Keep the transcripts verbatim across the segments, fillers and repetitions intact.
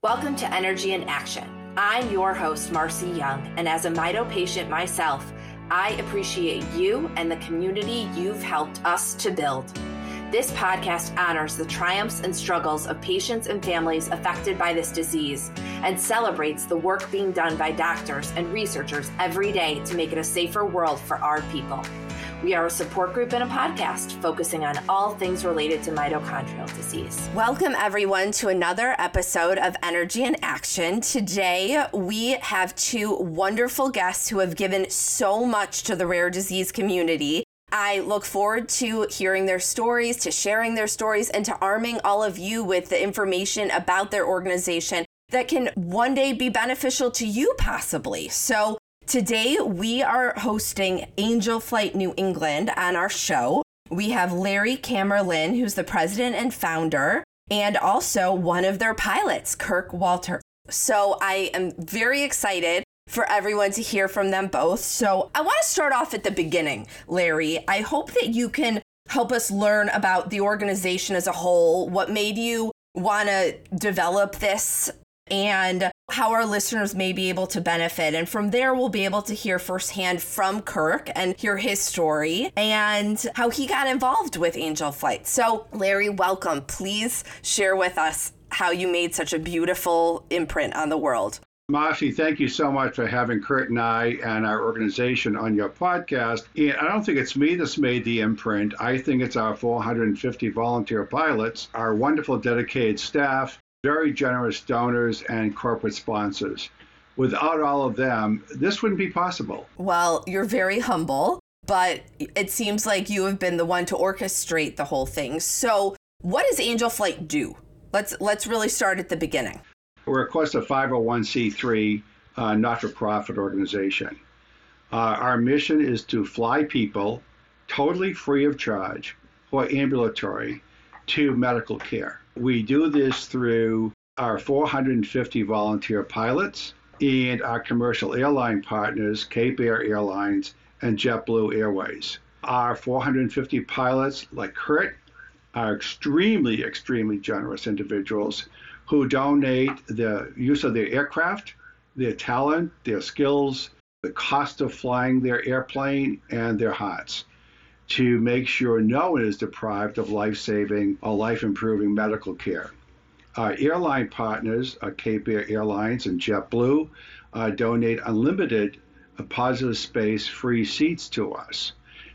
Welcome to Energy in Action. I'm your host, Marcy Young, and as a Mito patient myself, I appreciate you and the community you've helped us to build. This podcast honors the triumphs and struggles of patients and families affected by this disease and celebrates the work being done by doctors and researchers every day to make it a safer world for our people. We are a support group and a podcast focusing on all things related to mitochondrial disease. Welcome, everyone, to another episode of Energy in Action. Today, we have two wonderful guests who have given so much to the rare disease community. I look forward to hearing their stories, to sharing their stories, and to arming all of you with the information about their organization that can one day be beneficial to you, possibly. So today, we are hosting Angel Flight New England on our show. We have Larry Kammerlin, who's the president and founder, and also one of their pilots, Kirk Walter. So I am very excited for everyone to hear from them both. So I want to start off at the beginning, Larry. I hope that you can help us learn about the organization as a whole, what made you want to develop this, and how our listeners may be able to benefit. And from there, we'll be able to hear firsthand from Kirk and hear his story and how he got involved with Angel Flight. So Larry, welcome. Please share with us how you made such a beautiful imprint on the world. Marcy, thank you so much for having Kurt and I and our organization on your podcast. And I don't think it's me that's made the imprint. I think it's our four hundred fifty volunteer pilots, our wonderful dedicated staff, very generous donors, and corporate sponsors. Without all of them, this wouldn't be possible. Well, you're very humble, but it seems like you have been the one to orchestrate the whole thing. So what does Angel Flight do? Let's let's really start at the beginning. We're, of course, a five oh one c three uh, not-for-profit organization. Uh, our mission is to fly people totally free of charge or ambulatory to medical care. We do this through our four hundred fifty volunteer pilots and our commercial airline partners, Cape Air Airlines and JetBlue Airways. Our four hundred fifty pilots, like Kurt, are extremely, extremely generous individuals who donate the use of their aircraft, their talent, their skills, the cost of flying their airplane, and their hearts to make sure no one is deprived of life-saving or life-improving medical care. Our airline partners, uh, Cape Air Airlines and JetBlue, uh, donate unlimited uh, positive space free seats to us.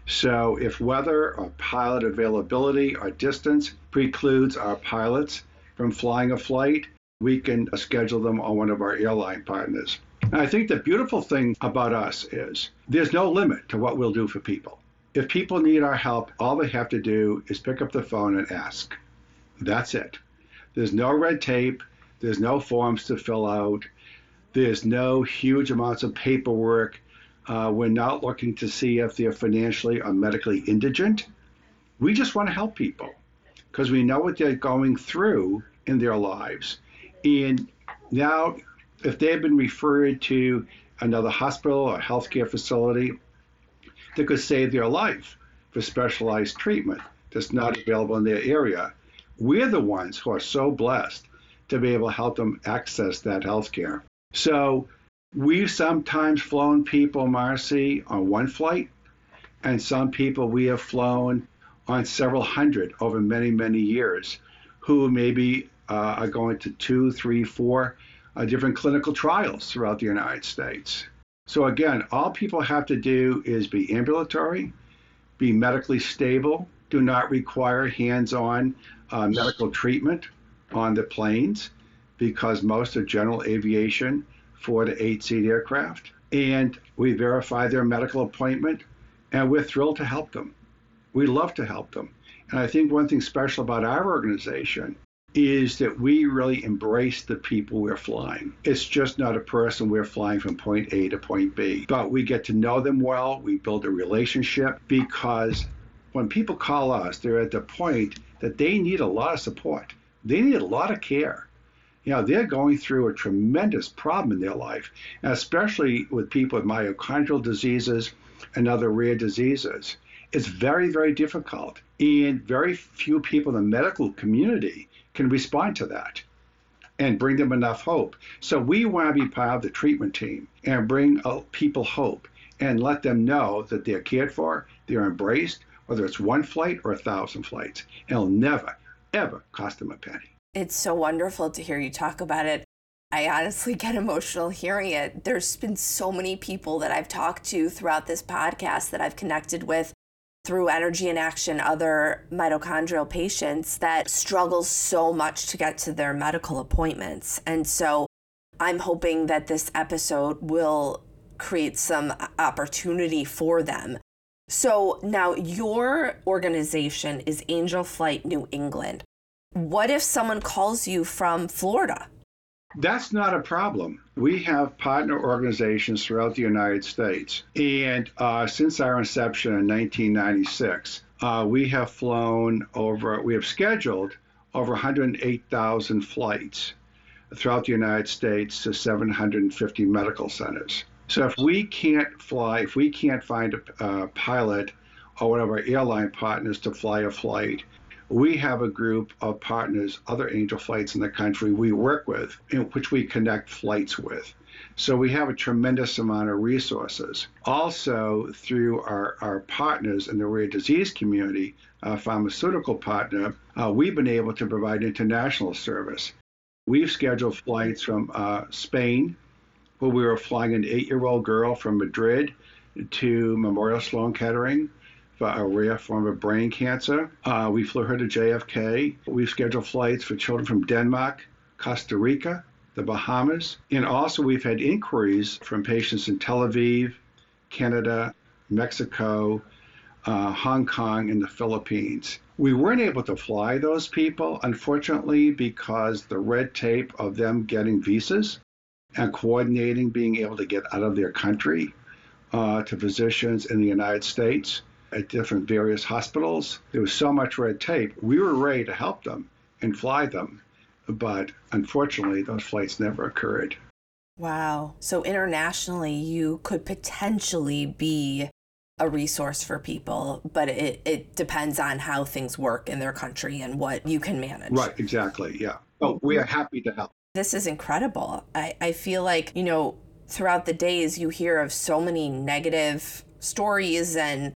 So if weather or pilot availability or distance precludes our pilots from flying a flight, we can uh, schedule them on one of our airline partners. And I think the beautiful thing about us is there's no limit to what we'll do for people. If people need our help, all they have to do is pick up the phone and ask. That's it. There's no red tape. There's no forms to fill out. There's no huge amounts of paperwork. Uh, we're not looking to see if they're financially or medically indigent. We just want to help people because we know what they're going through in their lives. And now, if they've been referred to another hospital or healthcare facility that could save their life for specialized treatment that's not available in their area, we're the ones who are so blessed to be able to help them access that healthcare. So we've sometimes flown people, Marcy, on one flight, and some people we have flown on several hundred over many, many years, who maybe uh, are going to two, three, four uh, different clinical trials throughout the United States. So again, all people have to do is be ambulatory, be medically stable, do not require hands-on uh, medical treatment on the planes because most are general aviation, four to eight seat aircraft. And we verify their medical appointment, and we're thrilled to help them. We love to help them. And I think one thing special about our organization is that we really embrace the people we're flying. It's just not a person we're flying from point A to point B, but we get to know them well. We build a relationship because when people call us, they're at the point that they need a lot of support. They need a lot of care. You know, they're going through a tremendous problem in their life, and especially with people with mitochondrial diseases and other rare diseases. It's very, very difficult, and very few people in the medical community can respond to that. and bring them enough hope. So we want to be part of the treatment team and bring uh, people hope and let them know that they're cared for, they're embraced, whether it's one flight or a thousand flights. It'll never, ever cost them a penny. It's so wonderful to hear you talk about it. I honestly get emotional hearing it. There's been so many people that I've talked to throughout this podcast that I've connected with through Energy in Action, other mitochondrial patients that struggle so much to get to their medical appointments. And so I'm hoping that this episode will create some opportunity for them. So now your organization is Angel Flight New England. What if someone calls you from Florida? That's not a problem. We have partner organizations throughout the United States. And uh, since our inception in nineteen ninety-six, uh, we have flown over, we have scheduled over one hundred eight thousand flights throughout the United States to seven hundred fifty medical centers. So if we can't fly, if we can't find a uh, pilot or one of our airline partners to fly a flight, we have a group of partners, other Angel Flights in the country we work with, in which we connect flights with. So we have a tremendous amount of resources. Also, through our, our partners in the rare disease community, a pharmaceutical partner, uh, we've been able to provide international service. We've scheduled flights from uh, Spain, where we were flying an eight-year-old girl from Madrid to Memorial Sloan Kettering for a rare form of brain cancer. Uh, we flew her to J F K. We've scheduled flights for children from Denmark, Costa Rica, the Bahamas. And also we've had inquiries from patients in Tel Aviv, Canada, Mexico, uh, Hong Kong, and the Philippines. We weren't able to fly those people, unfortunately, because the red tape of them getting visas and coordinating being able to get out of their country uh, to physicians in the United States at different various hospitals. There was so much red tape. We were ready to help them and fly them, but unfortunately, those flights never occurred. Wow. So internationally, you could potentially be a resource for people, but it, it depends on how things work in their country and what you can manage. Right, exactly, yeah. Oh, we are happy to help. This is incredible. I, I feel like, you know, throughout the days, you hear of so many negative stories and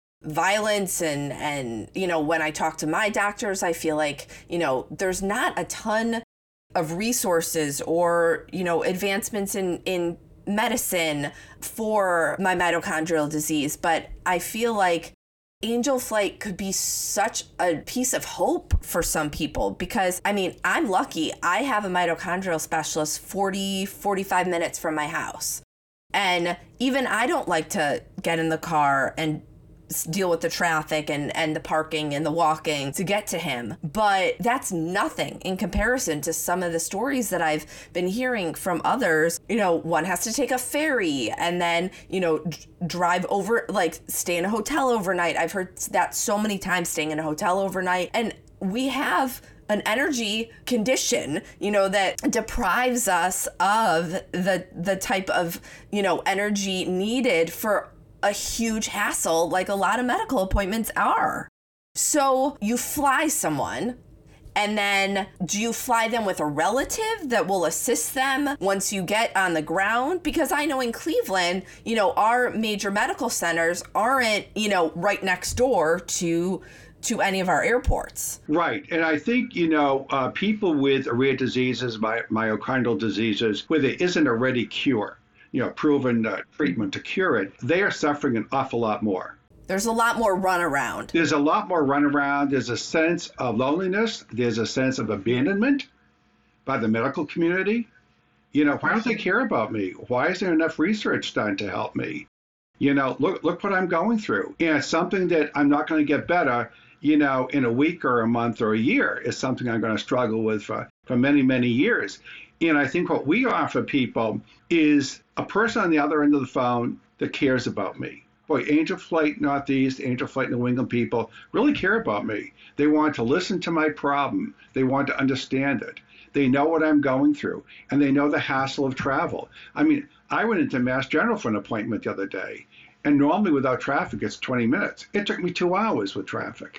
violence and, and, you know, when I talk to my doctors, I feel like, you know, there's not a ton of resources or, you know, advancements in, in medicine for my mitochondrial disease. But I feel like Angel Flight could be such a piece of hope for some people because, I mean, I'm lucky. I have a mitochondrial specialist forty, forty-five minutes from my house. And even I don't like to get in the car and deal with the traffic and, and the parking and the walking to get to him. But that's nothing in comparison to some of the stories that I've been hearing from others. You know, one has to take a ferry and then, you know, d- drive over, like stay in a hotel overnight. I've heard that so many times, staying in a hotel overnight. And we have an energy condition, you know, that deprives us of the the type of, you know, energy needed for a huge hassle like a lot of medical appointments are. So you fly someone, and then do you fly them with a relative that will assist them once you get on the ground? Because I know in Cleveland, you know, our major medical centers aren't, you know, right next door to to any of our airports. Right. And I think, you know, uh, people with rare diseases, my, myocardial diseases, where there isn't a ready cure, you know, proven uh, treatment to cure it, they are suffering an awful lot more. There's a lot more runaround. There's a lot more runaround. There's a sense of loneliness. There's a sense of abandonment by the medical community. You know, why don't they care about me? Why is there enough research done to help me? You know, look, look what I'm going through. And it's something that I'm not going to get better, you know, in a week or a month or a year. It's something I'm going to struggle with for, for many, many years. And I think what we offer people is a person on the other end of the phone that cares about me. Boy, Angel Flight Northeast, Angel Flight New England people really care about me. They want to listen to my problem. They want to understand it. They know what I'm going through, and they know the hassle of travel. I mean, I went into Mass General for an appointment the other day, and normally without traffic, it's twenty minutes. It took me two hours with traffic.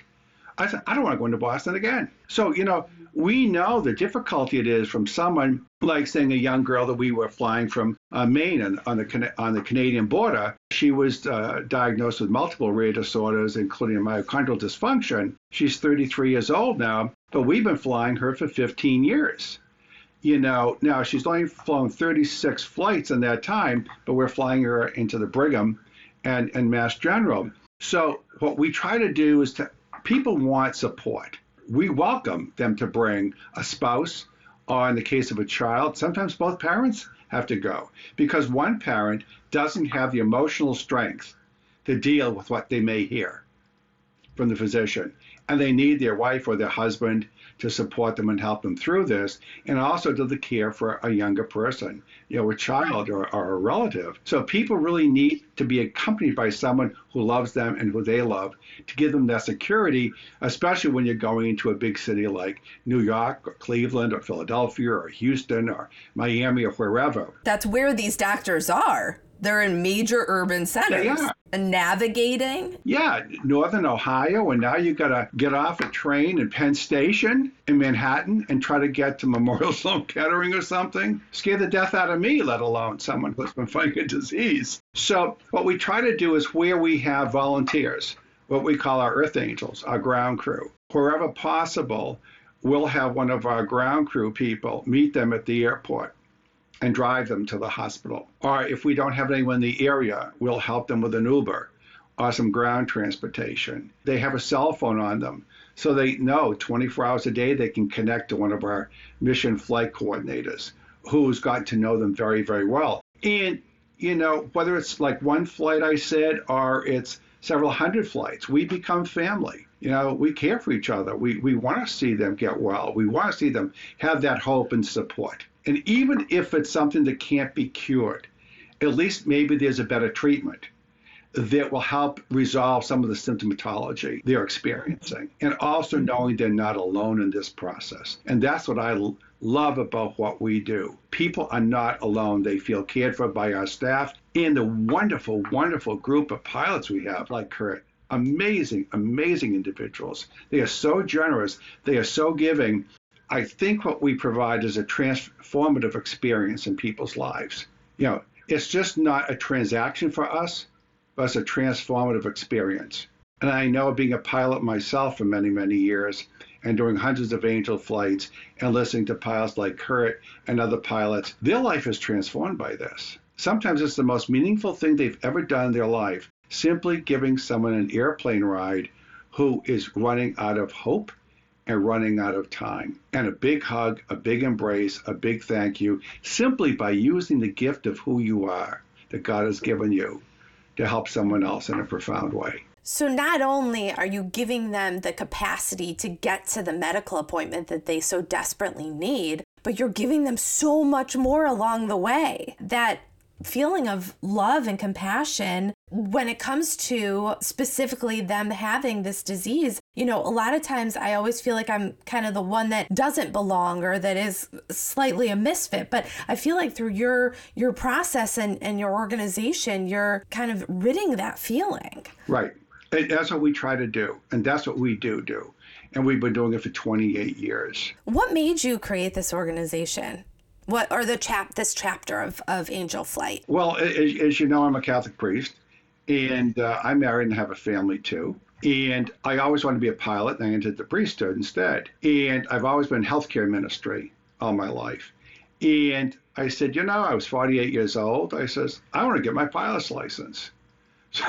I said, I don't want to go into Boston again. So, you know, we know the difficulty it is from someone like, saying, a young girl that we were flying from uh, Maine and on the on the Canadian border. She was uh, diagnosed with multiple rare disorders, including myocardial dysfunction. She's thirty-three years old now, but we've been flying her for fifteen years. You know, now she's only flown thirty-six flights in that time, but we're flying her into the Brigham and, and Mass General. So what we try to do is to, people want support. We welcome them to bring a spouse, or in the case of a child, sometimes both parents have to go because one parent doesn't have the emotional strength to deal with what they may hear from the physician. And they need their wife or their husband to support them and help them through this, and also to the care for a younger person, you know, a child or, or a relative. So people really need to be accompanied by someone who loves them and who they love to give them that security, especially when you're going into a big city like New York or Cleveland or Philadelphia or Houston or Miami or wherever. That's where these doctors are. They're in major urban centers. They are. And navigating. Yeah, Northern Ohio, and now you got to get off a train in Penn Station in Manhattan and try to get to Memorial Sloan Kettering or something. Scare the death out of me, let alone someone who's been fighting a disease. So what we try to do is where we have volunteers, what we call our Earth Angels, our ground crew. Wherever possible, we'll have one of our ground crew people meet them at the airport and drive them to the hospital. Or if we don't have anyone in the area, we'll help them with an Uber or some ground transportation. They have a cell phone on them, so they know twenty-four hours a day they can connect to one of our mission flight coordinators who's gotten to know them very, very well. And, you know, whether it's like one flight I said, or it's several hundred flights, we become family. You know, we care for each other. We, we want to see them get well. We want to see them have that hope and support. And even if it's something that can't be cured, at least maybe there's a better treatment that will help resolve some of the symptomatology they're experiencing. And also knowing they're not alone in this process. And that's what I l- love about what we do. People are not alone. They feel cared for by our staff and the wonderful, wonderful group of pilots we have, like Kurt. Amazing, amazing individuals. They are so generous. They are so giving. I think what we provide is a transformative experience in people's lives. You know, it's just not a transaction for us, but it's a transformative experience. And I know, being a pilot myself for many, many years and doing hundreds of Angel flights and listening to pilots like Kurt and other pilots, their life is transformed by this. Sometimes it's the most meaningful thing they've ever done in their life, simply giving someone an airplane ride who is running out of hope and running out of time. And a big hug, a big embrace, a big thank you, simply by using the gift of who you are that God has given you to help someone else in a profound way. So not only are you giving them the capacity to get to the medical appointment that they so desperately need, but you're giving them so much more along the way. That feeling of love and compassion when it comes to specifically them having this disease. You know, a lot of times I always feel like I'm kind of the one that doesn't belong or that is slightly a misfit. But I feel like through your your process and, and your organization, you're kind of ridding that feeling. Right. And that's what we try to do. And that's what we do do. And we've been doing it for twenty-eight years. What made you create this organization? What or the chap this chapter of, of Angel Flight? Well, as, as you know, I'm a Catholic priest, and uh, I'm married and have a family too. And I always wanted to be a pilot, and I entered the priesthood instead. And I've always been in healthcare ministry all my life. And I said, you know, I was forty-eight years old. I says, I want to get my pilot's license. So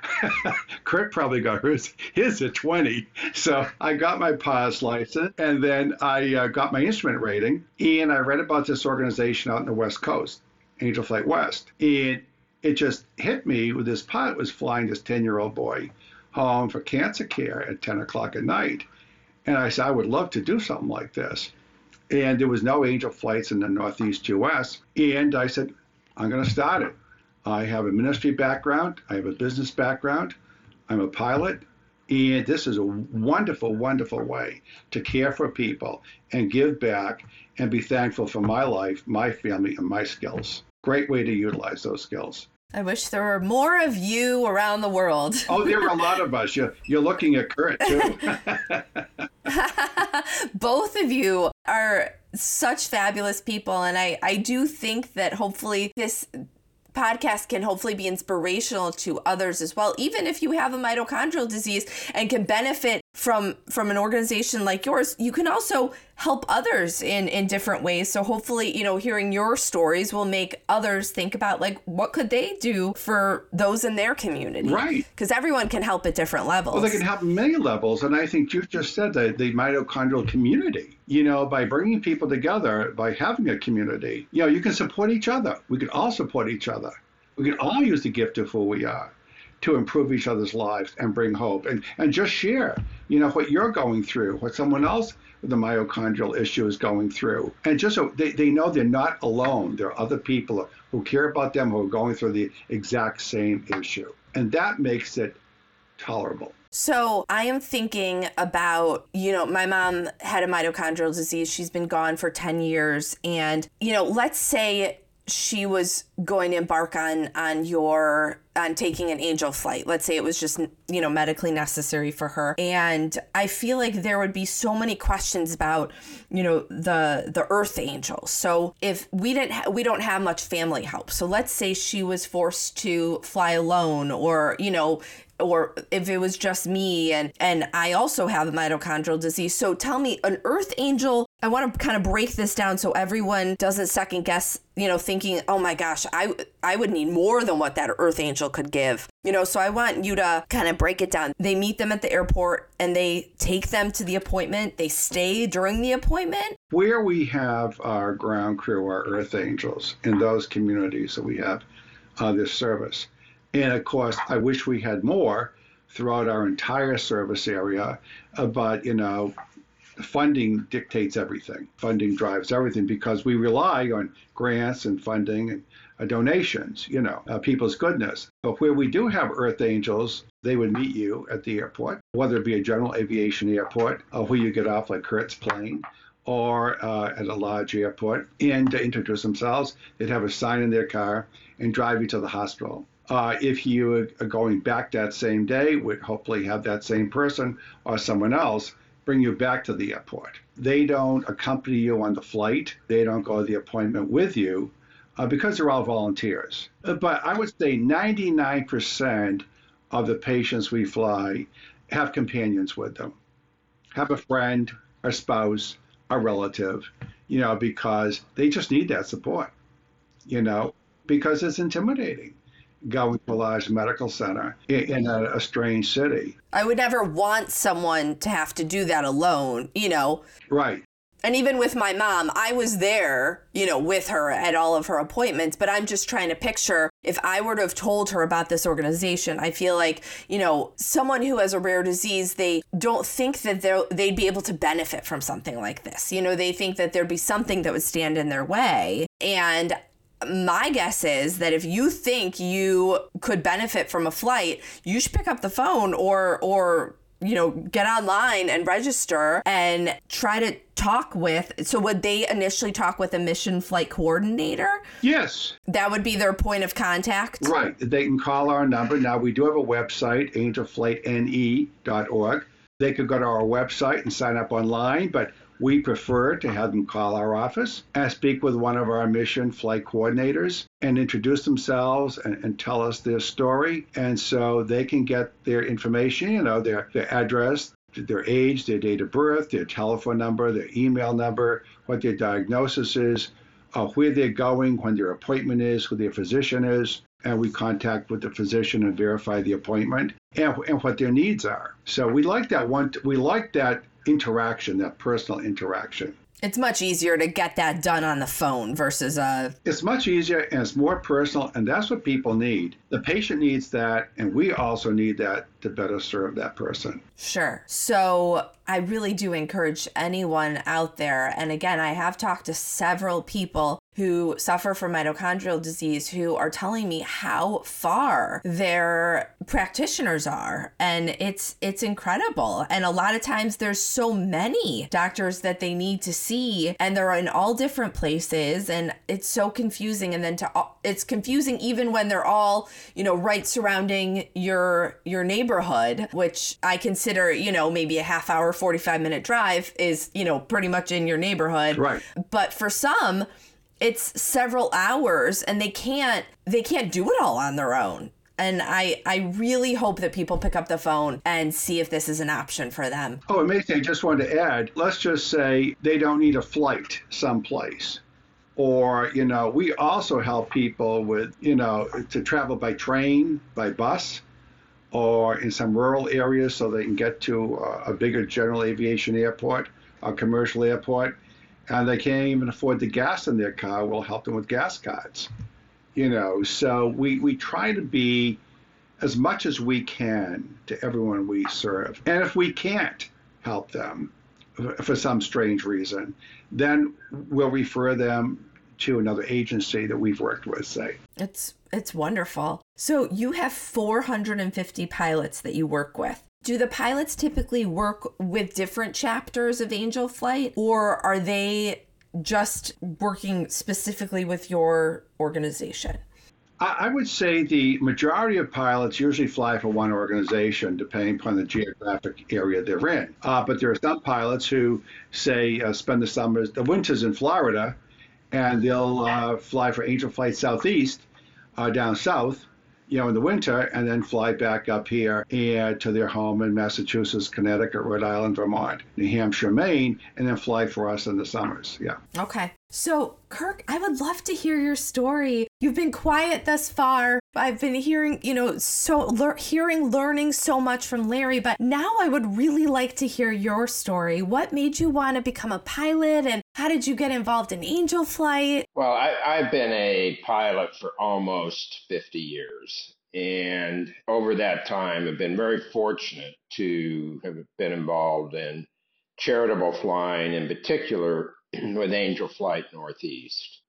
I, Kurt probably got his, his at twenty. So I got my pilot's license, and then I uh, got my instrument rating, and I read about this organization out in the West Coast, Angel Flight West. And it just hit me with this pilot was flying this ten-year-old boy home for cancer care at ten o'clock at night. And I said, I would love to do something like this. And there was no Angel flights in the Northeast U S. And I said, I'm going to start it. I have a ministry background. I have a business background. I'm a pilot. And this is a wonderful, wonderful way to care for people and give back and be thankful for my life, my family, and my skills. Great way to utilize those skills. I wish there were more of you around the world. Oh, there are a lot of us. You're, you're looking at Kurt, too. Both of you are such fabulous people. And I, I do think that hopefully this podcast can hopefully be inspirational to others as well, even if you have a mitochondrial disease and can benefit from from an organization like yours. You can also help others in in different ways. So hopefully, you know, hearing your stories will make others think about, like, what could they do for those in their community? Right. Because everyone can help at different levels. Well, they can help at many levels. And I think you just said that the mitochondrial community, you know, by bringing people together, by having a community, you know, you can support each other. We can all support each other. We can all use the gift of who we are to improve each other's lives and bring hope, and, and just share, you know, what you're going through, what someone else with the mitochondrial issue is going through. And just so they, they know they're not alone. There are other people who care about them, who are going through the exact same issue. And that makes it tolerable. So I am thinking about, you know, my mom had a mitochondrial disease. She's been gone for ten years. And, you know, let's say she was going to embark on on your on taking an angel flight. Let's say it was just, you know, medically necessary for her. And I feel like there would be so many questions about, you know, the the earth angels. So if we didn't ha- we don't have much family help. So let's say she was forced to fly alone, or, you know, or if it was just me and, and I also have a mitochondrial disease. So tell me, an earth angel, I want to kind of break this down so everyone doesn't second guess, you know, thinking, oh my gosh, I, I would need more than what that earth angel could give. You know, so I want you to kind of break it down. They meet them at the airport and they take them to the appointment. They stay during the appointment. Where we have our ground crew, our earth angels, in those communities that we have uh, this service. And of course, I wish we had more throughout our entire service area, uh, but, you know, funding dictates everything. Funding drives everything because we rely on grants and funding and uh, donations, you know, uh, people's goodness. But where we do have earth angels, they would meet you at the airport, whether it be a general aviation airport, uh, where you get off like Kurt's plane, or uh, at a large airport, and to introduce themselves. They'd have a sign in their car and drive you to the hospital. Uh, if you are going back that same day, we'd hopefully have that same person or someone else bring you back to the airport. They don't accompany you on the flight. They don't go to the appointment with you uh, because they're all volunteers. But I would say ninety-nine percent of the patients we fly have companions with them, have a friend, a spouse, a relative, you know, because they just need that support, you know, because it's intimidating going to a large medical center in a, a strange city. I would never want someone to have to do that alone, you know. Right. And even with my mom, I was there, you know, with her at all of her appointments, but I'm just trying to picture if I were to have told her about this organization. I feel like, you know, someone who has a rare disease, they don't think that they'd be able to benefit from something like this. You know, they think that there'd be something that would stand in their way. And my guess is that if you think you could benefit from a flight, you should pick up the phone or, or, you know, get online and register and try to talk with. So would they initially talk with a mission flight coordinator? Yes. That would be their point of contact? Right. They can call our number. Now, we do have a website, angel flight N E dot org. They could go to our website and sign up online, but we prefer to have them call our office and speak with one of our mission flight coordinators and introduce themselves and, and tell us their story. And so they can get their information, you know, their, their address, their age, their date of birth, their telephone number, their email number, what their diagnosis is, uh, where they're going, when their appointment is, who their physician is. And we contact with the physician and verify the appointment and, and what their needs are. So we like that one. We like that interaction, that personal interaction. It's much easier to get that done on the phone versus a... It's much easier and it's more personal, and that's what people need. The patient needs that, and we also need that to better serve that person. Sure. So I really do encourage anyone out there. And again, I have talked to several people who suffer from mitochondrial disease who are telling me how far their practitioners are. And it's it's incredible. And a lot of times there's so many doctors that they need to see, and they're in all different places, and it's so confusing. And then to it's confusing even when they're all, you know, right surrounding your your neighborhood, which I consider, you know, maybe a half hour, forty-five minute drive is, you know, pretty much in your neighborhood. Right. But for some, it's several hours, and they can't they can't do it all on their own. And I, I really hope that people pick up the phone and see if this is an option for them. Oh, amazing. I just wanted to add, let's just say they don't need a flight someplace. Or, you know, we also help people with, you know, to travel by train, by bus, or in some rural areas so they can get to a bigger general aviation airport, a commercial airport. And they can't even afford the gas in their car. We'll help them with gas cards, you know. So we, we try to be as much as we can to everyone we serve. And if we can't help them for some strange reason, then we'll refer them to another agency that we've worked with, say. It's it's wonderful. So you have four hundred fifty pilots that you work with. Do the pilots typically work with different chapters of Angel Flight, or are they just working specifically with your organization? I would say the majority of pilots usually fly for one organization, depending upon the geographic area they're in. Uh, but there are some pilots who, say, uh, spend the summers, the winters in Florida, and they'll uh, fly for Angel Flight Southeast uh, down south, you know, in the winter, and then fly back up here and to their home in Massachusetts, Connecticut, Rhode Island, Vermont, New Hampshire, Maine, and then fly for us in the summers. Yeah. Okay. So, Kirk, I would love to hear your story. You've been quiet thus far. I've been hearing, you know, so le- hearing, learning so much from Larry, but now I would really like to hear your story. What made you want to become a pilot, and how did you get involved in Angel Flight? Well, I, I've been a pilot for almost fifty years. And over that time, I've been very fortunate to have been involved in charitable flying, in particular with Angel Flight Northeast.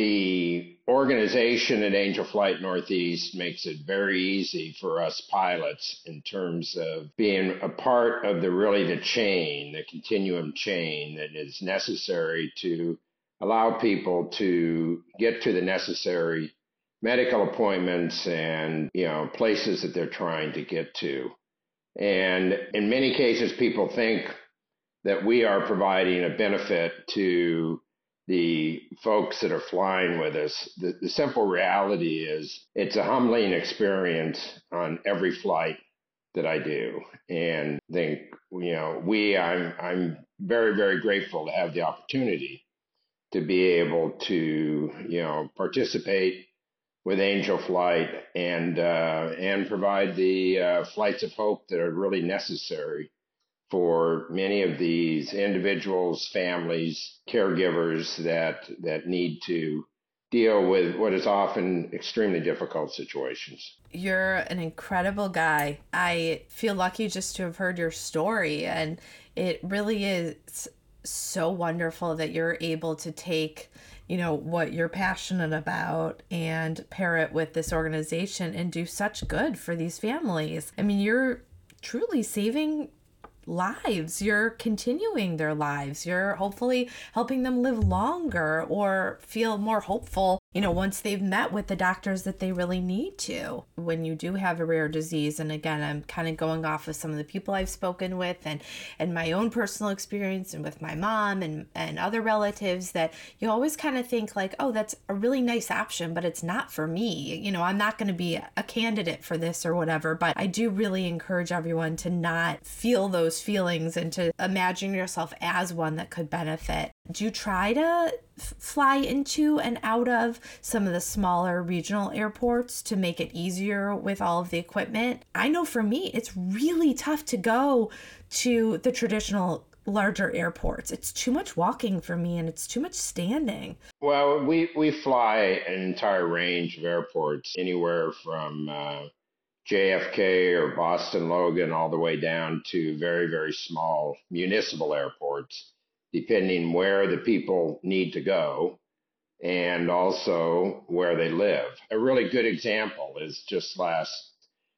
The organization at Angel Flight Northeast makes it very easy for us pilots in terms of being a part of the really the chain, the continuum chain that is necessary to allow people to get to the necessary medical appointments and, you know, places that they're trying to get to. And in many cases, people think that we are providing a benefit to the folks that are flying with us. The, the simple reality is it's a humbling experience on every flight that I do. And think, you know, we, I'm, I'm very, very grateful to have the opportunity to be able to, you know, participate with Angel Flight and, uh, and provide the uh, flights of hope that are really necessary for many of these individuals, families, caregivers that that need to deal with what is often extremely difficult situations. You're an incredible guy. I feel lucky just to have heard your story, and it really is so wonderful that you're able to take, you know, what you're passionate about and pair it with this organization and do such good for these families. I mean, you're truly saving lives. You're continuing their lives. You're hopefully helping them live longer or feel more hopeful, you know, once they've met with the doctors that they really need to. When you do have a rare disease, and again, I'm kind of going off of some of the people I've spoken with and, and my own personal experience and with my mom and, and other relatives, that you always kind of think like, oh, that's a really nice option, but it's not for me. You know, I'm not going to be a candidate for this or whatever, but I do really encourage everyone to not feel those feelings and to imagine yourself as one that could benefit. Do you try to f- fly into and out of some of the smaller regional airports to make it easier with all of the equipment? I know for me, it's really tough to go to the traditional larger airports. It's too much walking for me, and it's too much standing. Well, we, we fly an entire range of airports, anywhere from uh, J F K or Boston Logan all the way down to very, very small municipal airports, depending where the people need to go and also where they live. A really good example is just last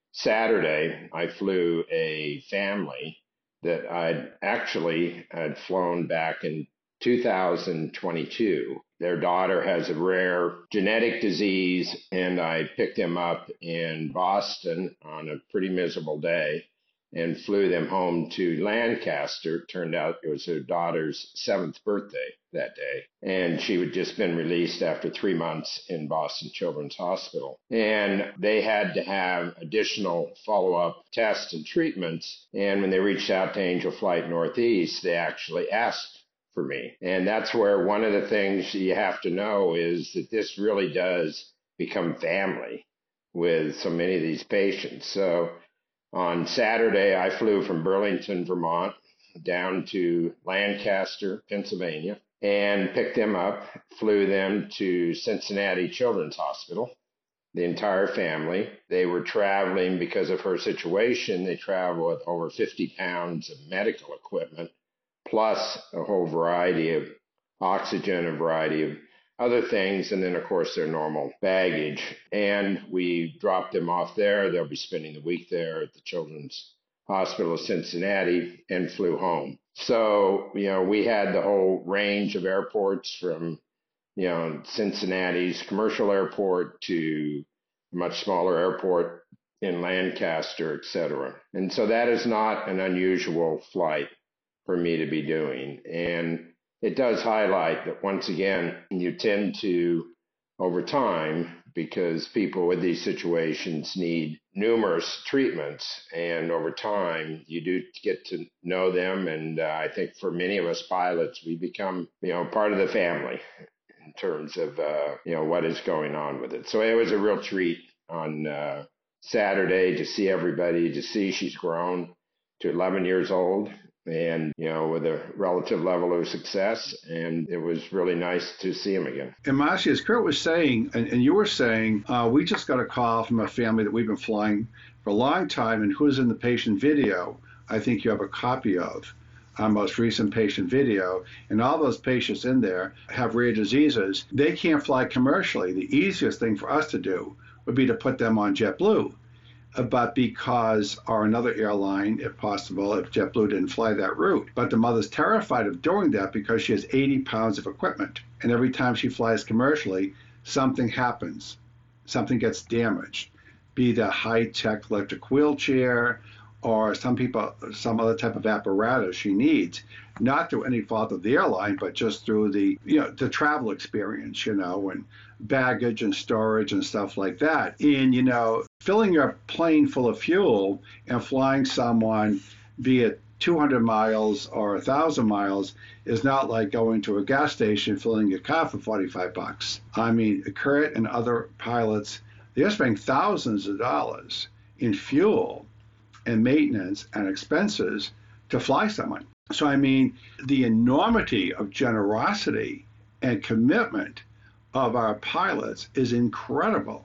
Saturday, I flew a family that I'd actually had flown back in two thousand twenty-two. Their daughter has a rare genetic disease, and I picked them up in Boston on a pretty miserable day and flew them home to Lancaster. It turned out it was her daughter's seventh birthday that day, and she had just been released after three months in Boston Children's Hospital. And they had to have additional follow-up tests and treatments, and when they reached out to Angel Flight Northeast, they actually asked for me. And that's where one of the things you have to know is that this really does become family with so many of these patients. So on Saturday, I flew from Burlington, Vermont, down to Lancaster, Pennsylvania, and picked them up, flew them to Cincinnati Children's Hospital, the entire family. They were traveling because of her situation. They travel with over fifty pounds of medical equipment, plus a whole variety of oxygen, a variety of other things, and then, of course, their normal baggage. And we dropped them off there. They'll be spending the week there at the Children's Hospital of Cincinnati and flew home. So, you know, we had the whole range of airports from, you know, Cincinnati's commercial airport to a much smaller airport in Lancaster, et cetera. And so that is not an unusual flight for me to be doing. And it does highlight that, once again, you tend to, over time, because people with these situations need numerous treatments, and over time, you do get to know them. And uh, I think for many of us pilots, we become, you know, part of the family in terms of, uh, you know, what is going on with it. So it was a real treat on uh, Saturday to see everybody, to see she's grown to eleven years old, and, you know, with a relative level of success. And it was really nice to see him again. And Marcy, as Kurt was saying, and, and you were saying, uh, we just got a call from a family that we've been flying for a long time, and who's in the patient video, I think you have a copy of, our most recent patient video. And all those patients in there have rare diseases. They can't fly commercially. The easiest thing for us to do would be to put them on JetBlue. But because, or another airline, if possible, if JetBlue didn't fly that route. But the mother's terrified of doing that because she has eighty pounds of equipment. And every time she flies commercially, something happens. Something gets damaged. Be that high-tech electric wheelchair, or some people, some other type of apparatus she needs, not through any fault of the airline, but just through the, you know, the travel experience, you know, and baggage and storage and stuff like that. And, you know, filling your plane full of fuel and flying someone, be it two hundred miles or one thousand miles, is not like going to a gas station filling your car for forty-five bucks. I mean, Kurt and other pilots, they're spending thousands of dollars in fuel and maintenance and expenses to fly someone. So, I mean, the enormity of generosity and commitment of our pilots is incredible.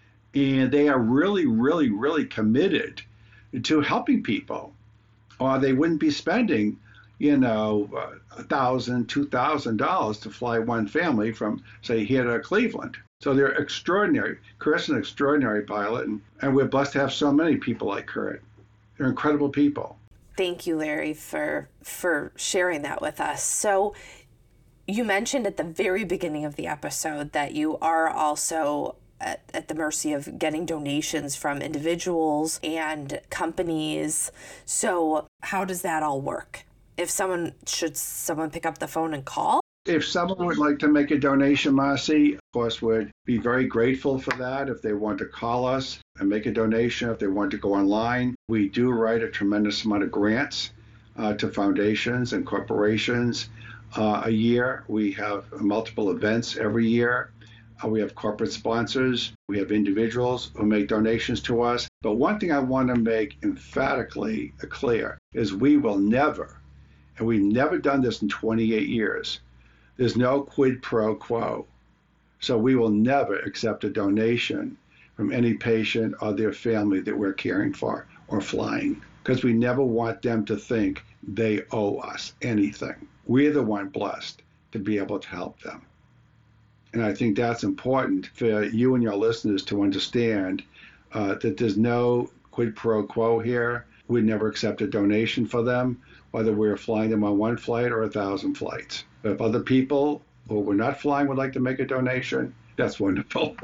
And they are really, really, really committed to helping people, or they wouldn't be spending, you know, a thousand, two thousand dollars to fly one family from, say, here to Cleveland. So they're extraordinary. Kurt's an extraordinary pilot, and, and we're blessed to have so many people like Kurt. They're incredible people. Thank you, Larry, for for sharing that with us. So you mentioned at the very beginning of the episode that you are also at, at the mercy of getting donations from individuals and companies. So how does that all work? If someone, should someone pick up the phone and call? If someone would like to make a donation, Marcy, of course, we'd be very grateful for that. If they want to call us and make a donation, if they want to go online, we do write a tremendous amount of grants uh, to foundations and corporations uh, a year. We have multiple events every year. Uh, we have corporate sponsors. We have individuals who make donations to us. But one thing I want to make emphatically clear is we will never, and we've never done this in twenty-eight years, there's no quid pro quo. So we will never accept a donation from any patient or their family that we're caring for or flying, because we never want them to think they owe us anything. We're the one blessed to be able to help them. And I think that's important for you and your listeners to understand uh, that there's no quid pro quo here. We never accept a donation for them, whether we're flying them on one flight or a thousand flights. But if other people who we're not flying would like to make a donation, that's wonderful.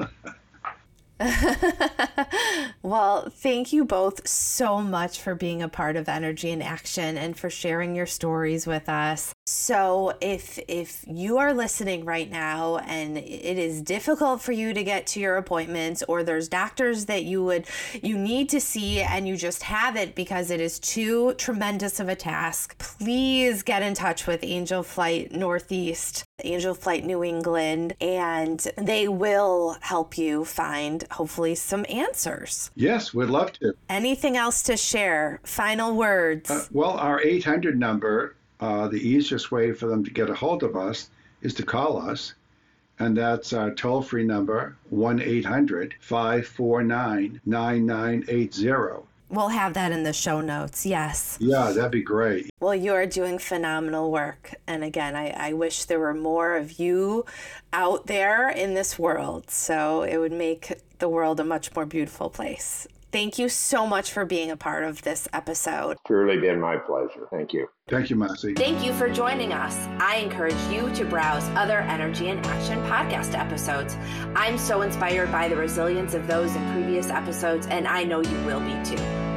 Well, thank you both so much for being a part of Energy in Action and for sharing your stories with us. So if if you are listening right now and it is difficult for you to get to your appointments, or there's doctors that you would you need to see and you just haven't because it is too tremendous of a task, please get in touch with Angel Flight Northeast, Angel Flight New England, and they will help you find hopefully some answers. Yes, we'd love to. Anything else to share? Final words? Uh, well, our eight hundred number, uh, the easiest way for them to get a hold of us is to call us. And that's our toll-free number, one eight hundred five four nine nine nine eight zero. We'll have that in the show notes, yes. Yeah, that'd be great. Well, you are doing phenomenal work. And again, I, I wish there were more of you out there in this world. So it would make the world a much more beautiful place. Thank you so much for being a part of this episode. Truly been my pleasure. Thank you. Thank you, Marcy. Thank you for joining us. I encourage you to browse other Energy in Action podcast episodes. I'm so inspired by the resilience of those in previous episodes, and I know you will be too.